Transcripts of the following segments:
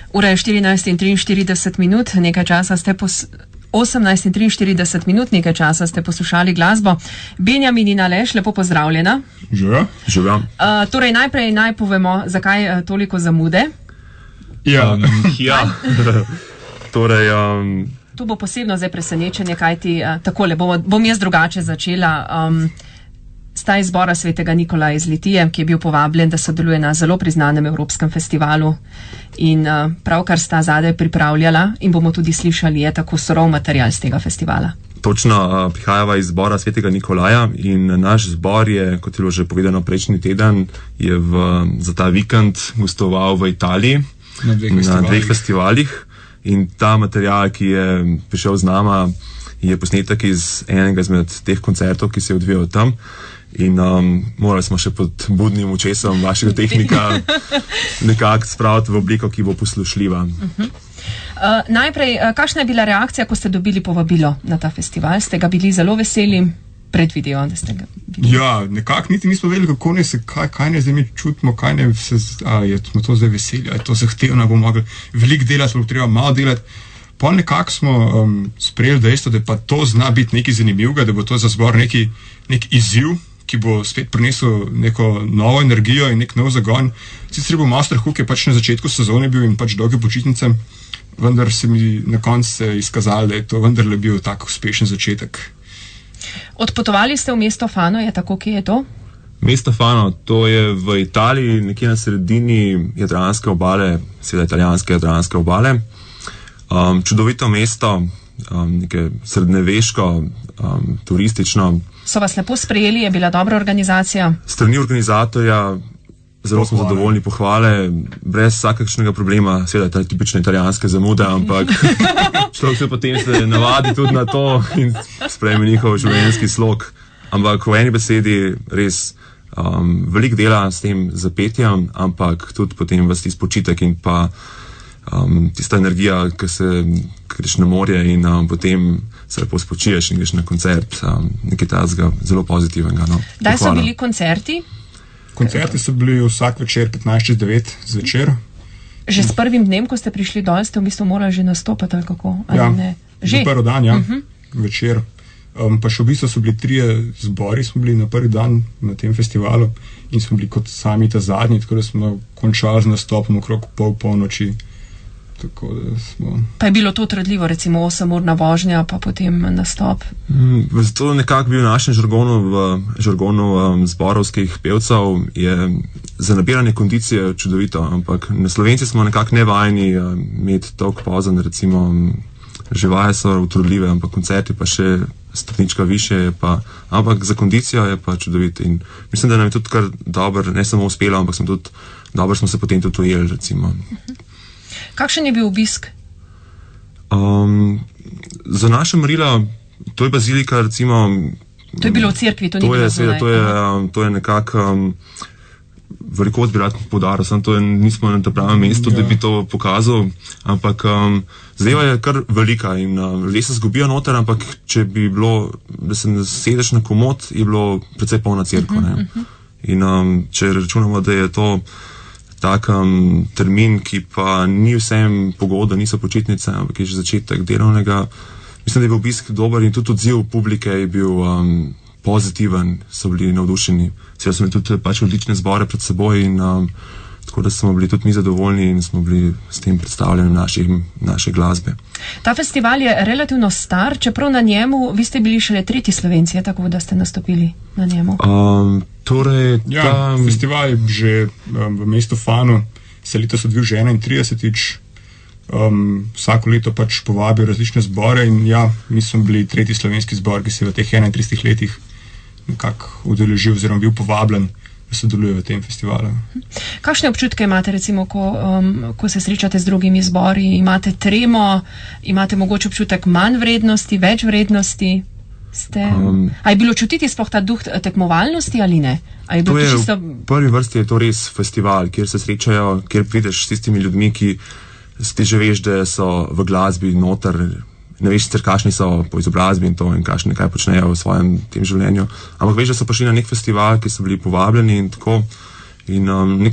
Ura je 14:43, nekaj časa ste 18:43, nekaj časa ste poslušali glasbo. Benjamin in Aleš, lepo pozdravljena. Živijo. Torej, najprej naj povemo, zakaj toliko zamude. Ja. Torej... Tu bo posebno zdaj presenečenje, kajti takole, bom jaz drugače začela. Sta iz zbora svetega Nikolaja iz Litije, ki je bil povabljen, da sodeluje na zelo priznanem evropskem festivalu. In pravkar sta zadaj pripravljala in bomo tudi slišali, je tako surov material z tega festivala. Točno, prihajava iz zbora svetega Nikolaja in naš zbor je, kot je bilo že povedano prejšnji teden, je za ta vikend gostoval v Italiji na dveh festivalih. In ta material, ki je prišel z nama, je posnetek iz enega izmed teh koncertov, ki se je odvijal tam. In morali smo še pod budnim očesom vašega tehnika nekako spraviti v obliko, ki bo poslušljiva. Najprej, kakšna je bila reakcija, ko ste dobili povabilo na ta festival? Ste ga bili zelo veseli? Predvidevam, da ste ga videli. Ja, nekako niti nismo vedeli, kako ne se, kaj ne zdaj mi čutimo, kaj ne se, smo to zdaj veseli, je to zahtevno, bomo mogli veliko delati, bo treba malo delati. Pa nekako smo sprejeli dejstvo, da pa to zna biti nekaj zanimivega, da bo to za zbor nek izziv, ki bo spet prinesel neko novo energijo in nek nov zagon. Sicer bo malo strahu, ki je pač na začetku sezone bil in pač dolge počitnice, vendar se mi na koncu izkazalo, da je to vendarle bil tak uspešen začetek. Odpotovali ste v mesto Fano, je tako, kje je to? Mesto Fano, to je v Italiji, nekje na sredini jadranske obale, seveda italijanske jadranske obale. Čudovito mesto, nekaj srednjeveško, turistično. So vas lepo sprejeli, je bila dobra organizacija? Strani organizatorja zelo smo zadovoljni, pohvale, brez vsakakšnega problema, seveda ta tipične italijanske zamude, ampak človek se potem se navadi tudi na to in sprejme njihov življenjski slog. Ampak v eni besedi res veliko dela s tem zapetjem, ampak tudi potem vas tisti počitek in pa tista energija, ki greš na morje in potem se lepo spočiješ in greš na koncert, nekaj tazga zelo pozitivnega. No. Kdaj so bili koncerti? Koncerti so bili vsak večer 8:45 zvečer. Že s prvim dnem, ko ste prišli dol, ste v bistvu morali že nastopati, ali kako? Ali ja, ne? Že? Prvi dan, ja, večer. Pa še v bistvu so bili 3 zbori, smo bili na prvi dan na tem festivalu in smo bili kot sami ta zadnji, tako da smo končali z nastopom okrog polnoči. Tako da smo... Pa je bilo to trudljivo, recimo 8-urna vožnja, pa potem nastop? To nekako bil v našem žargonu zborovskih pevcev, je za nabiranje kondicije čudovito, ampak na Slovenci smo nekako nevajeni imeti toliko pauzen, recimo že vaje so utrudljive, ampak koncerti pa še stopnička više, ampak za kondicijo je pa čudovito in mislim, da nam je tudi kar dobro, ne samo uspelo, ampak dobro smo se potem tudi ujeli, recimo. Kakšen je bil obisk? Za naše merila, to je bazilika, recimo... To je bilo v cerkvi, to ni bilo zunaj. To je nekako... Velikost bi rad poudaril, samo to nismo na tem pravem mestu, da bi to pokazal, ampak zadeva je kar velika in ljudje se zgubijo noter, ampak če bi bilo, da se sedeš na komod, je bilo precej polna cerkva. In če računamo, da je to tak termin, ki pa ni vsem pogoda, niso počitnice, ampak je že začetek delovnega. Mislim, da je bil obisk dober in tudi odziv publike je bil pozitiven, so bili navdušeni. Seveda smo tudi pač odlične zbore pred seboj in tako da smo bili tudi mi zadovoljni in smo bili s tem predstavljanjem naše glasbe. Ta festival je relativno star, čeprav na njemu, vi ste bili šele 3. Slovenci, tako da ste nastopili na njemu. Festival je že v mestu Fano, se letos odvil že 31. Vsako leto pač povabijo različne zbore in ja, mi smo bili 3. slovenski zbor, ki se je v teh 31 letih nekako udeležil oziroma bil povabljen, da sodeluje v tem festivalu. Kakšne občutke imate, recimo, ko se srečate z drugimi zbori? Imate tremo, imate mogoče občutek manj vrednosti, več vrednosti? A je bilo čutiti sploh ta duh tekmovalnosti ali ne? V prvi vrsti je to res festival, kjer se srečajo, kjer prideš s tistimi ljudmi, ki ti že veš, da so v glasbi noter, ne veš sicer, kakšni so po izobrazbi in to in kaj počnejo v svojem tem življenju, ampak veš, da so prišli na nek festival, ki so bili povabljeni in tako in nek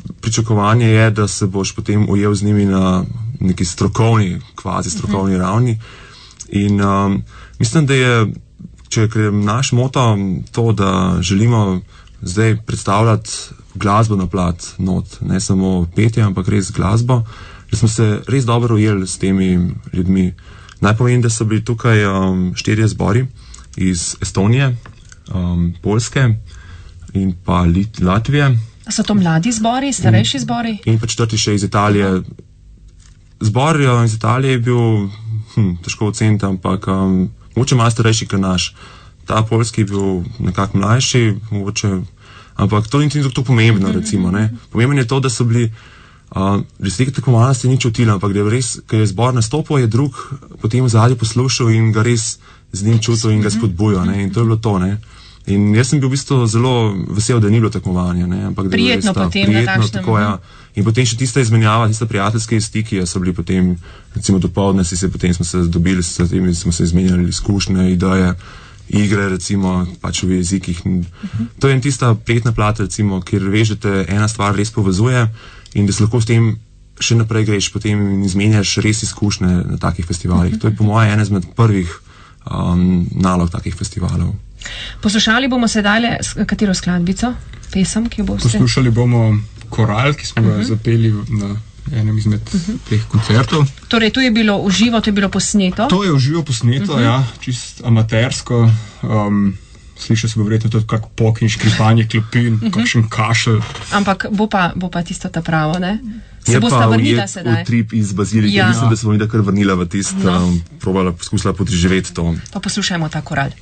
pričakovanje je, da se boš potem ujel z njimi na neki kvazi strokovni ravni. In mislim, da je, če je naš moto to, da želimo zdaj predstavljati glasbo na plat not, ne samo petje, ampak res glasbo, da smo se res dobro ujeli s temi ljudmi. Naj povem, da so bili tukaj 4 zbori iz Estonije, Poljske in pa Latvije. So to mladi zbori, starejši zbori? In pa 4 še iz Italije. Zbor iz Italije je bil težko oceniti, ampak mogoče malo starejši kot naš. Ta poljski je bil nekako mlajši, mogoče, ampak to ni tako pomembno, recimo. Ne. Pomembno je to, da so bili resnike tekmovalnosti ni čutila, ampak da je res, ker je zbor nastopil, je drug potem v zadnji poslušal in ga res z njim čutil in ga spodbujal. In to je bilo to. Ne. In jaz sem bil v bistvu zelo vesel, da ni bilo tekmovanja. Ampak da prijetno je potem prijetno, na takšnem. Tako, ja. In potem še tista izmenjava, tista prijateljske stiki, so bili potem, recimo dopoldne potem smo se dobili, smo se izmenjali izkušnje, ideje, igre, recimo, pač v jezikih. To je tista prijetna plat, recimo, kjer veš, da te ena stvar res povezuje in da se lahko s tem še naprej greš potem in izmenjaš res izkušnje na takih festivalih. To je po moje ena izmed prvih nalog takih festivalov. Poslušali bomo sedaj katero skladbico, pesem, ki jo boste? Poslušali bomo Koral, ki smo ga zapeli na enem izmed teh koncertov. Torej, to je bilo v živo, to je bilo posneto? To je v živo posneto, ja, čist amatersko. Slišal se bo verjetno tudi kak pok in škripanje klopi in kakšen kašelj. Ampak bo pa tisto ta pravo, ne? Se bosta vrnila sedaj? Je pa utrip iz Bazilike, ja. Mislim, da se bo nekaj kar vrnila v tisto, poskusila potriživeti to. Pa poslušajmo ta koral.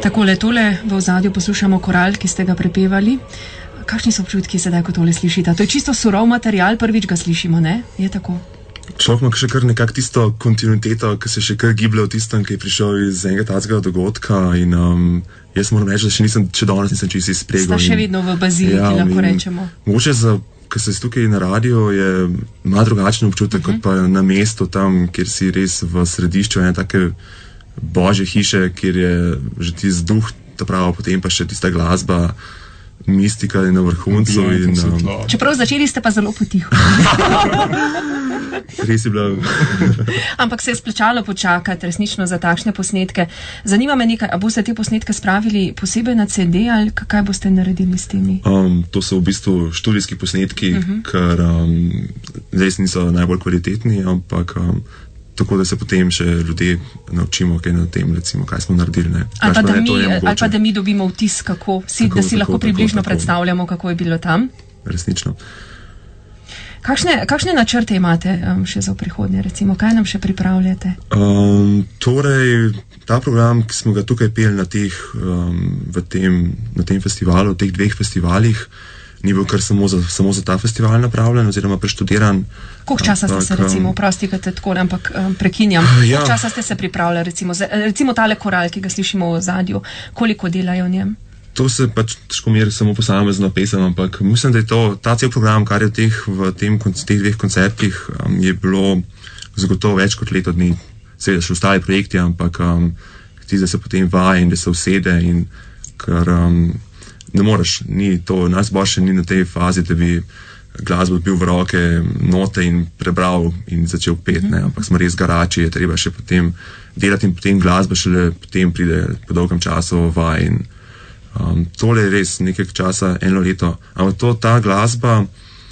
Takole, tole v ozadju poslušamo koral, ki ste ga prepevali. Kakšni so občutki sedaj, ko tole slišite? To je čisto surov material, prvič ga slišimo, ne? Je tako? Človek ima še kar nekako tisto kontinuiteto, ki se še kar giblje v tistem, ki je prišel iz enega takega dogodka in jaz moram reči, da še danes nisem čisto izpregal. Sta še vedno v baziliki, lahko rečemo. Mogoče ker se tukaj na radiju je malo drugačen občutek, kot pa na mestu tam, kjer si res v središču ene take božje hiše, kjer je že tisti duh, ta pravo, potem pa še tista glasba, mistika in na vrhuncu. Čeprav začeli ste pa zelo potiho. Res je bila. Ampak se je splačalo počakati resnično za takšne posnetke. Zanima me nekaj, a boste te posnetke spravili posebej na CD ali kaj boste naredili s temi? To so v bistvu študijski posnetki, ker res niso najbolj kvalitetni, ampak tako, da se potem še ljudje naučimo kaj na tem, recimo, kaj smo naredili. Ne. Ali pa da mi dobimo vtis, da si lahko približno predstavljamo, kako je bilo tam. Resnično. Kakšne načrte imate še za prihodnje, recimo? Kaj nam še pripravljate? Torej, ta program, ki smo ga tukaj peli na tem festivalu, v teh 2 festivalih, ni bil kar samo za ta festival napravljen oziroma preštudiran. Koliko časa ste se, recimo, oprostikate tako, ampak prekinjam, koliko časa ste se pripravljali, recimo tale koral, ki ga slišimo v ozadju, koliko delajo v njem? To se pač težko meri samo posamezno pesem, ampak mislim, da je ta cel program, kar je v teh 2 koncertih, je bilo zagotovo več kot leto dni. Seveda še ostali projekti, ampak da se potem vaja in da se usede in ker ne moreš, najboljše ni na tej fazi, da bi glasbo bil v roke, note in prebral in začel peti, ampak smo res garači, je treba še potem delati in potem glasba šele potem pride po dolgem času vaj in tole je res nekaj časa, 1 leto, ampak ta glasba,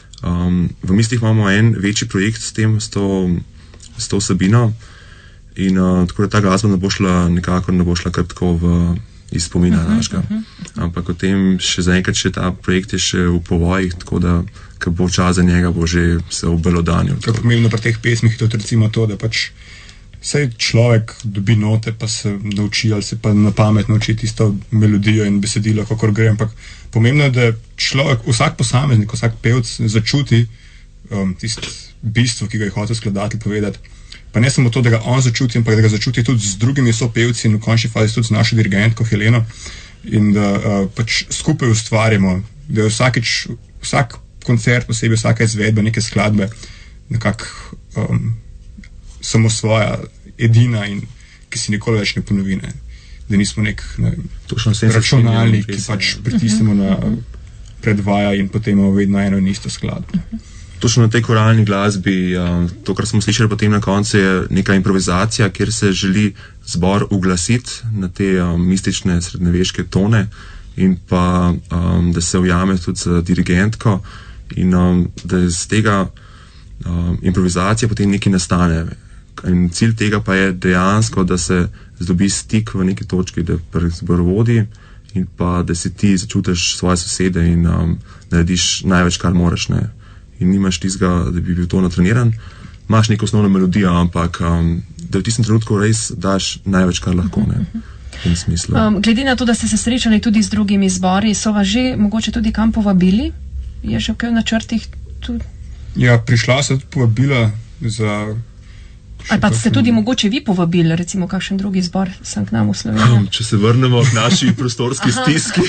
v mislih imamo en večji projekt s to vsebino in tako da ta glasba ne bo šla kar tako iz spomina našega. Ampak o tem še zaenkrat ta projekt je še v povojih, tako da, ko bo čas za njega, bo že se obelodanil. Kako pomembno pri teh pesmih je tudi recimo to, da pač saj človek dobi note, pa se nauči ali se pa na pamet nauči tisto melodijo in besedilo, kakor gre, ampak pomembno je, da človek, vsak posameznik, vsak pevc začuti tisto bistvo, ki ga je hotel skladatelj povedati. Pa ne samo to, da ga on začuti, ampak da ga začuti tudi z drugimi sopevci in v končni fazi tudi z našo dirigentko Heleno in da pač skupaj ustvarjamo, da je vsak koncert posebej, vsaka izvedba neke skladbe nekako samo svoja, edina in ki se nikoli več ne ponovi, ne. Da nismo nek računalnik, ki pač pritisnemo na predvaja in potem imamo vedno eno in isto skladbo. Točno na tej koralni glasbi, to, kar smo slišali potem na koncu, je neka improvizacija, kjer se želi zbor uglasiti na te mistične srednjeveške tone in pa, da se ujame tudi z dirigentko in da iz tega improvizacije potem nekaj nastane. In cilj tega pa je dejansko, da se zdobi stik v neki točki, da zbor vodi in pa, da si ti začutiš svoje sosede in narediš največ, kar moraš, ne. In nimaš tistega, da bi bil to natreniran. Imaš neko osnovno melodijo, ampak da v tistem trenutku res daš največ, kar lahko, ne, v tem smislu. Glede na to, da ste se srečali tudi z drugimi zbori, so vas že mogoče tudi kam povabili? Je že kaj v načrtih tudi? Ja, prišla se tudi povabila za... Ali pa ste tudi mogoče vi povabili, recimo kakšen drugi zbor sem k nam v Slovenijo? Če se vrnemo k naši prostorski stiski,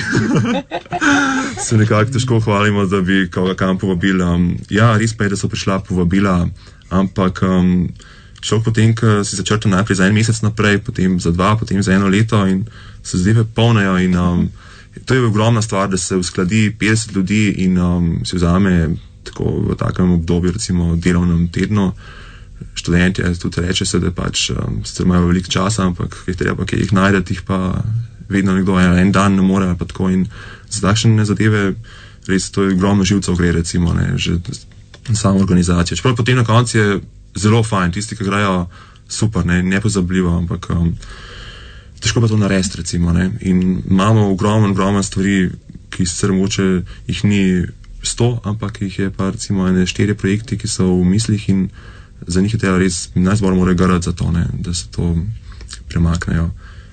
se nekako težko hvalimo, da bi koga kam povabili. Ja, res pa je, da so prišla povabila, ampak človek potem, ko si začrta najprej za 1 mesec naprej, potem za 2, potem za 1 leto in se zadeve polnejo in to je ogromna stvar, da se uskladi 50 ljudi in si vzame tako v takem obdobju, recimo delovnem tednu. Študentje tudi reče se, da pač sicer imajo veliko časa, ampak je treba, ki jih najdete, jih pa vedno nekdo en dan ne more, pa tako in za takšne zadeve res to je ogromno živcev gre, recimo, ne, že samo organizacija. Čeprav potem na koncu je zelo fajn, tisti, ki grejo super, ne, nepozabljivo, ampak težko pa to narediti, recimo, ne, in imamo ogromno stvari, ki sicer mogoče jih ni 100, ampak jih je pa recimo 4 projekti, ki so v mislih in za njih je treba res, najzbor mora garati za to, ne, da se to premaknejo.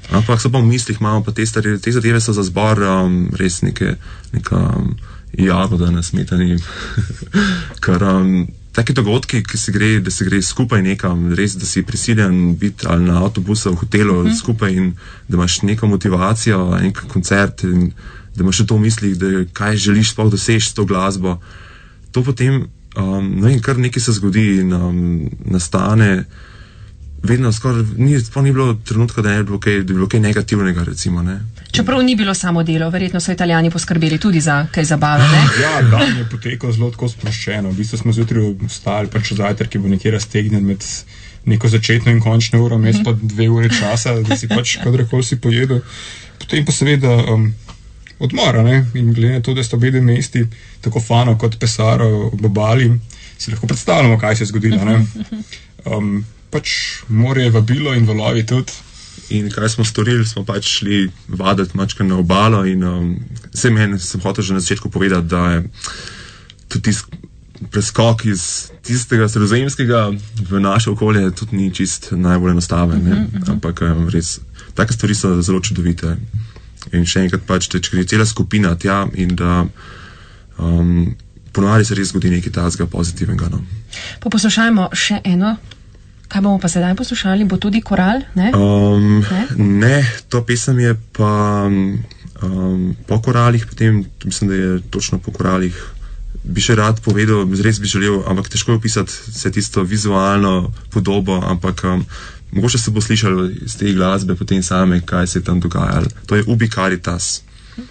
Ampak so pa v mislih, imamo pa te zadeve so za zbor res neka jagoda na smetani. Ker taki dogodki, da se gre skupaj nekam, res, da si prisiljen biti ali na avtobusu, v hotelu skupaj in da imaš neko motivacijo, nek koncert in da imaš še to v mislih, da kaj želiš sploh doseči s to glasbo. To potem, kar nekaj se zgodi in nastane, vedno skoraj ni bilo trenutka, da je bilo kaj negativnega, recimo, ne. Čeprav ni bilo samo delo, verjetno so Italijani poskrbeli tudi za kaj zabave, ne? Ja, dan je potekal zelo tako sproščeno. V bistvu smo zjutraj vstali, pač zajtrk je bil nekje raztegnjen med neko začetno in končno uro, mes pa 2 ure časa, da si pač kadarkoli si pojedel. Potem pa seveda odmora, ne? In glede na to, da sta obe mesti, tako Fano kot Pesaro ob obali, si lahko predstavljamo, kaj se je zgodilo, ne? Pač morje je vabilo in valovi tudi. In kaj smo storili, smo pač šli vaditi mačka na obalo in sem hotel že na začetku povedati, da je tudi preskok iz tistega sredozemskega v naše okolje tudi ni čist najbolj enostaven, ne? Ampak res, take stvari so zelo čudovite. In še enkrat pač, če gre cela skupina tja in da ponovadi se res zgodi nekaj tazga pozitivnega. No. Pa poslušajmo še eno. Kaj bomo pa sedaj poslušali? Bo tudi koral? Ne? Ne, to pesem je pa po koralih, potem mislim, da je točno po koralih. Bi še rad povedal, res bi želel, ampak težko je opisati vse tisto vizualno podobo, ampak mogoče se bo slišalo iz te glasbe potem same, kaj se je tam dogajalo. To je Ubi Caritas.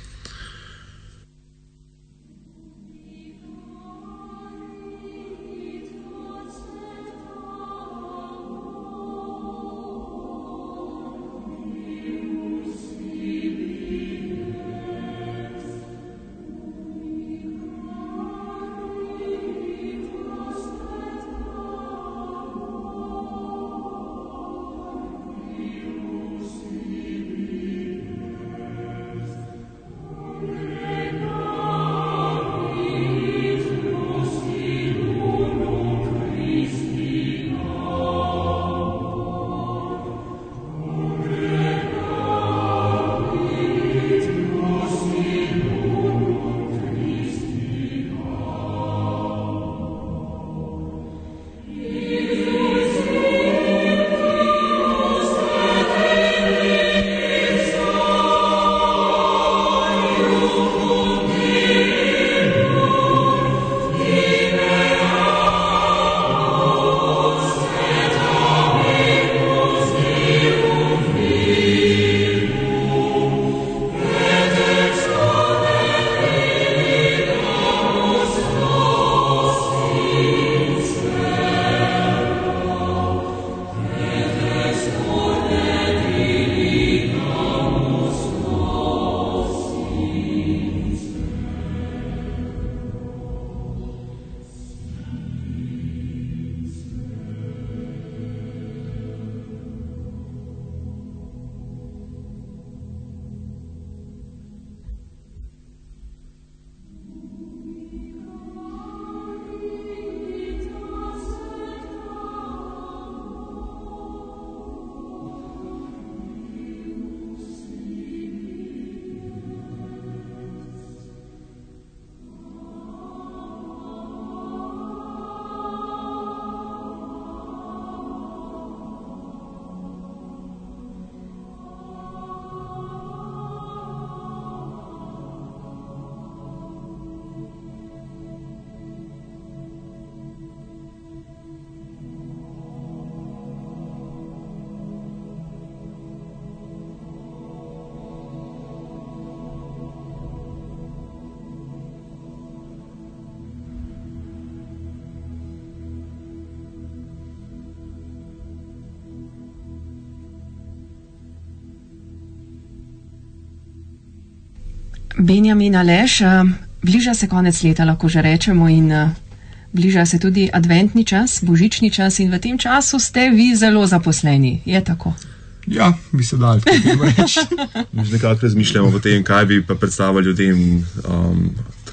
Benjamin, Aleš, bliža se konec leta, lahko že rečemo, in bliža se tudi adventni čas, božični čas, in v tem času ste vi zelo zaposleni. Je tako? Ja, bi se dali tako reči. Nekako razmišljamo o tem, kaj bi pa predstavili ljudem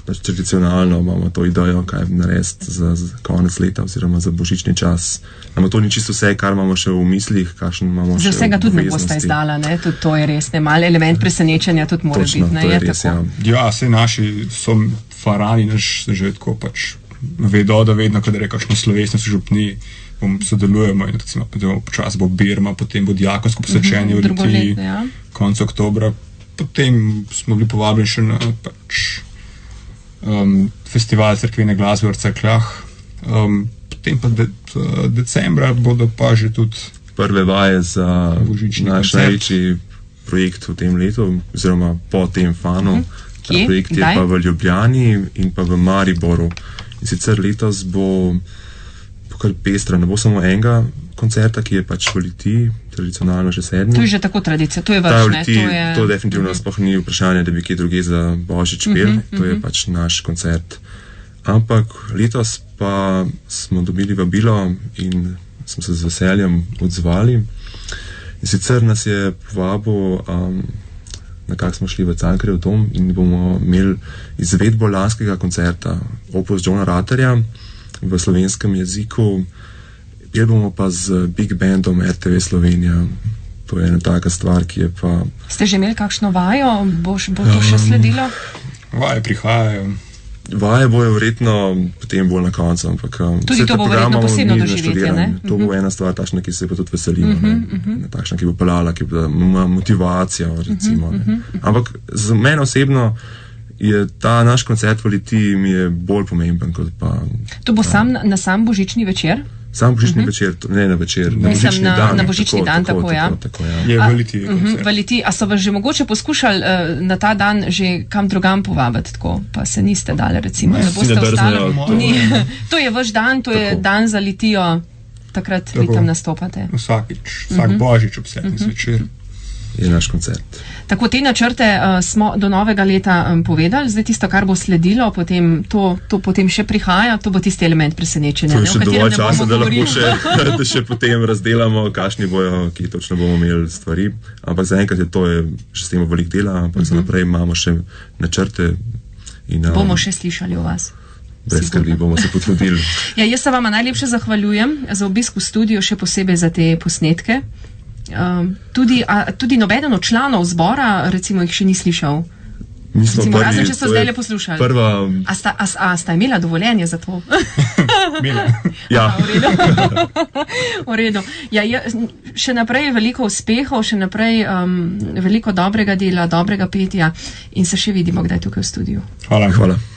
pač tradicionalno imamo to idejo, kaj narediti za konec leta oziroma za božični čas. Nama to ni čisto vse, kar imamo še v mislih, kakšen imamo še za vsega tudi ne boste izdala, ne? Tudi to je res, ne? Mal element presenečenja tudi mora biti, ne? To je res, tako? Ja, vse naši so farani, naš že tako pač vedo, da vedno, kadar je kakšno slovesnost v župni, sodelujemo in recimo počas bo Birma, potem bo diakonsko posvečenje v Litiji, konec oktobra, potem smo bili povabljeni še na pač festival cerkvene glasbe v Cerkljah, potem pa decembra bodo pa že tudi prve vaje za naš največji projekt v tem letu, oziroma po tem fanu. Ta projekt je pa v Ljubljani in pa v Mariboru. In sicer letos bo kar pestra, ne bo samo enega koncerta, ki je pač v Litiji, tradicionalno že 7. To je že tako tradicija, to je vrš, ne? To definitivno sploh ni vprašanje, da bi kje druge za Božič pel, to je pač naš koncert. Ampak letos pa smo dobili vabilo in smo se z veseljem odzvali. In sicer nas je povabil, nekako smo šli v Cankarjev dom in bomo imeli izvedbo lanskega koncerta Opus Johna Ratterja v slovenskem jeziku. Pel bomo pa z Big Bandom RTV Slovenija. To je ena taka stvar, ki je pa... Ste že imeli kakšno vajo? Bo to še sledilo? Vaje prihajajo. Vaje bojo verjetno potem bolj na koncu, ampak... Tudi to bo verjetno posebno doživetje, ne? To bo ena stvar takšna, ki se pa tudi veselimo. Takšna, ki bo pelala, ki bo ima motivacijo, recimo. Ampak za mene osebno je ta naš koncert v Litiji mi je bolj pomemben kot pa... To bo na sam božični večer? Sam božični večer, ne na večer, na božični dan. Na božični dan, tako, ja. Je v Litiji koncert. V Litiji, a so vas že mogoče poskušali na ta dan že kam drugam povabiti, tako, pa se niste dali, recimo, ne boste ostali? To je vaš dan, to je dan za Litijo, takrat vi tam nastopate. Vsakič, vsak božič ob 7. zvečer. Je naš koncert. Tako, te načrte smo do novega leta povedali, zdaj tisto, kar bo sledilo, potem to potem še prihaja, to bo tisti element presenečenja. To je še dovolj časa, da lahko še potem razdelamo, kakšni bojo, ki točno bomo imeli stvari, ampak zaenkrat je to še s tem veliko dela, ampak za naprej imamo še načrte. Bomo še slišali o vas. Brez skrbi, bomo se potrudili. Ja, jaz se vama najlepše zahvaljujem za obisk v studiu, še posebej za te posnetke. Tudi nobeden od članov zbora recimo jih še ni slišal. Recimo, razen če so zdaj le poslušali. A sta imela dovoljenje za to? Ja. V redu. Ja, še naprej veliko uspehov, še naprej veliko dobrega dela, dobrega petja in se še vidimo kdaj tukaj v studiu. Hvala.